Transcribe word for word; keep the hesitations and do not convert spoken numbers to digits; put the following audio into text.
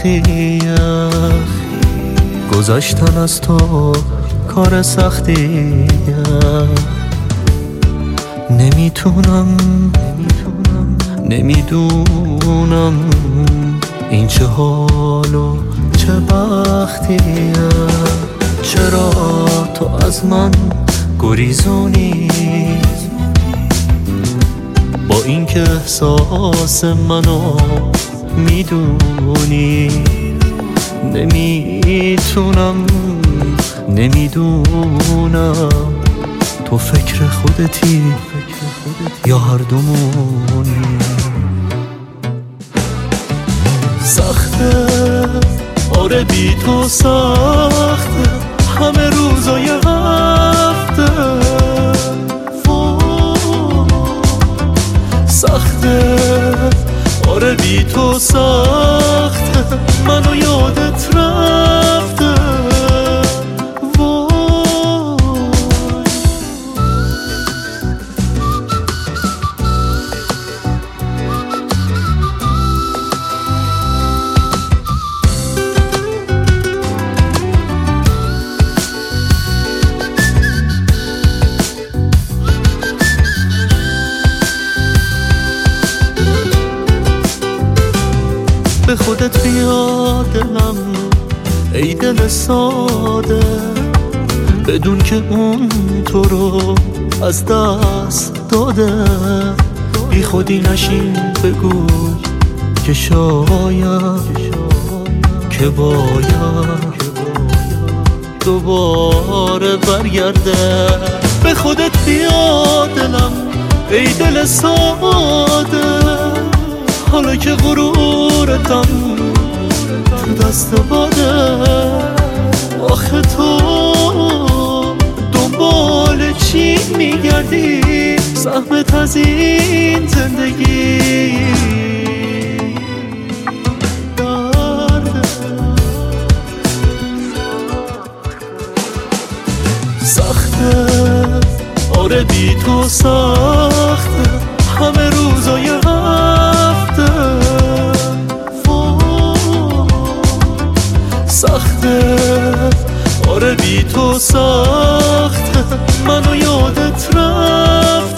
یخی گذشتن از تو کار سختیه. نمیتونم نمیدونم این چه حال و چه بختیه. چرا تو از من گریزونی با این که احساس منو میدونی؟ نمیتونم نمیدونم تو فکر خودتی یا هر دومونی. سخته آره بی تو سخته همه روزای هفته. سخته آره بی تو سخته منو یادت رفته. به خودت بیا دلم ای دل ساده بدون که اون تو رو از دست داده. بی خودی نشین بگو که شاید که باید دوباره برگرده. به خودت بیا دلم ای دل ساده حالا که غرورتم تو دست باده. آخه تو دنبال چی میگردی؟ زحمت از این زندگی درده. سخته آره بی تو سخته همه روزای هفته. سخته آره بی تو سخته منو یادت رفته.